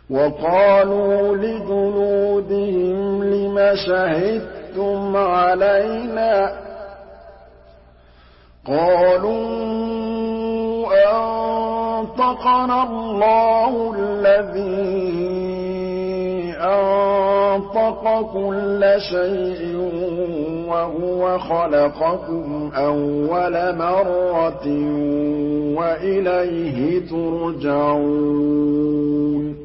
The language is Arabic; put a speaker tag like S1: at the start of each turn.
S1: وَقَالُوا لِجُلُودِهِمْ لِمَ شَهِدتُّمْ عَلَيْنَا ۖ قَالُوا أَنطَقَنَا اللَّهُ الَّذِي أَنطَقَ كُلَّ شَيْءٍ وَهُوَ خَلَقَكُمْ أَوَّلَ مَرَّةٍ وَإِلَيْهِ تُرْجَعُونَ